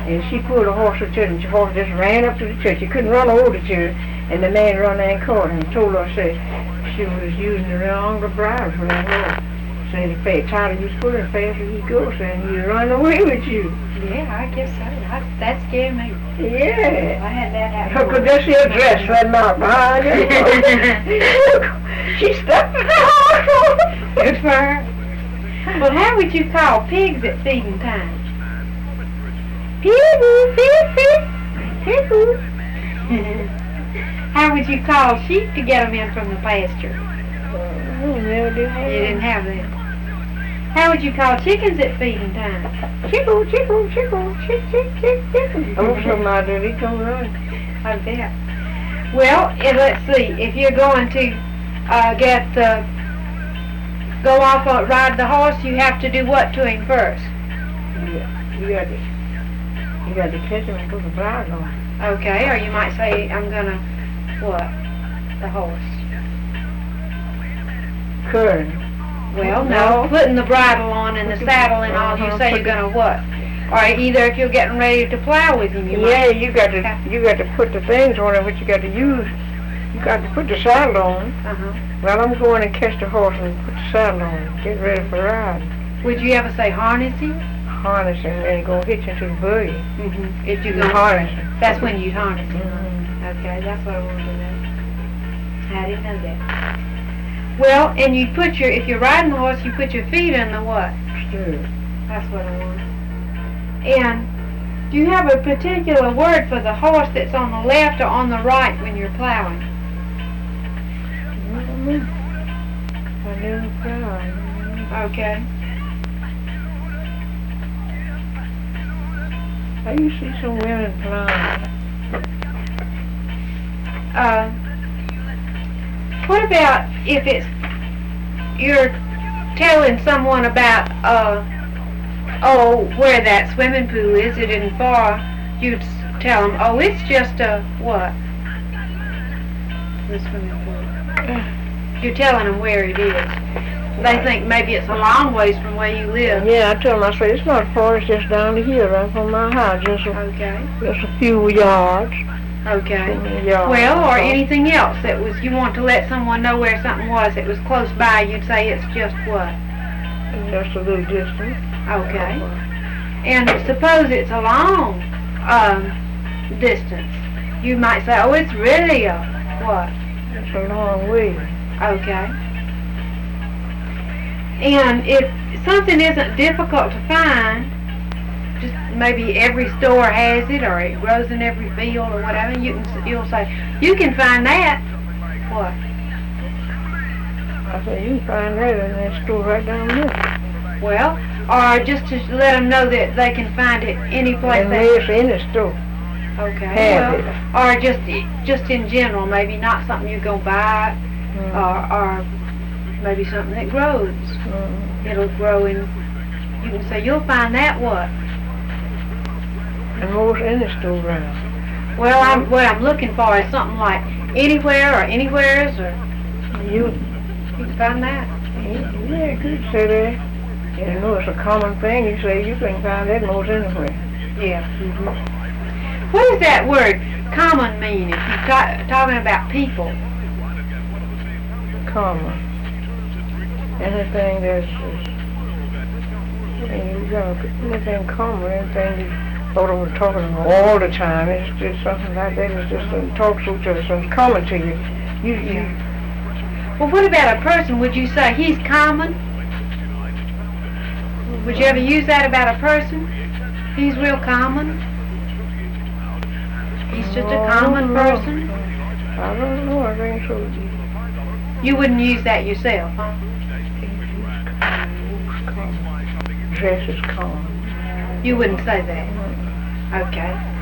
And she pulled the horse to the church, and the horse just ran up to the church. He couldn't run over the church, and the man run there and caught her and told her, said, she was using the wrong bridle for that horse. Said, the tighter you pull it, faster you go, and he run away with you. Yeah, I guess so. That scared me. Yeah. I had that happen. Because that's your dress right now behind her. She stepped in the horse. Good for her. Well, how would you call pigs at feeding time? Pee-boo, pee-pee, pee-boo. How would you call sheep to get them in from the pasture? Never did have You didn't have them. How would you call chickens at feeding time? Chickle, chickle, chickle, chick, chick, chick, chick. Oh, somebody, he come running. I bet. Well, let's see. If you're going to go off or ride the horse, you have to do what to him first? Yeah, you got to catch him and put the bridle on. Okay, or you might say, I'm gonna, what? The horse. Curling. Well, no, putting the bridle on and the saddle and all, you say you're gonna what? Or either if you're getting ready to plow with him, you might. You got to put the things on it which you got to use. You got to put the saddle on. Well, I'm going to catch the horse and put the saddle on. Get ready for riding. Would you ever say harness him? Harness him and go hitch him to the buggy. If you harness him. That's when you harness him. Okay, that's what I wanted to know. I didn't know that. Well, and you put if you're riding the horse, you put your feet in the what? Sure. That's what I want. And do you have a particular word for the horse that's on the left or on the right when you're plowing? I never plow. Okay. I used to see some women plowing. What about if you're telling someone about where that swimming pool is, it isn't far, you'd tell them, oh, it's just a what? The swimming pool. You're telling them where it is. They think maybe it's a long ways from where you live. Yeah, I tell them, I say, it's not far, it's just down the hill right from my house, just a few yards. Okay. Well, or anything else that was, you want to let someone know where something was that was close by, you'd say it's just what? Just a little distance. Okay. And suppose it's a long distance. You might say, oh, it's really a what? It's a long way. Okay. And if something isn't difficult to find, just maybe every store has it, or it grows in every field, or whatever. You'll say, you can find that. What? I say, you can find that in that store right down there. Well, or just to let them know that they can find it any place. It's in the store. Okay. Or just in general, maybe not something you're gonna buy, or maybe something that grows. It'll grow in. You can say, you'll find that what? And what's in the store ground? Well, what I'm looking for is something like anywhere or anywheres, or you can find that. Yeah, you could say that. You know, it's a common thing. You say you can find that most anywhere. Yeah. What does that word common mean if you're talking about people? Common. Anything that's anything common, anything that sort of we're talking about all the time. It's just something like that. It's just a talk to each other. Something common to you. Well, what about a person? Would you say he's common? Would you ever use that about a person? He's real common. He's just a common person. I don't know. I think so. You wouldn't use that yourself, huh? Dress is common. You wouldn't say that. Okay.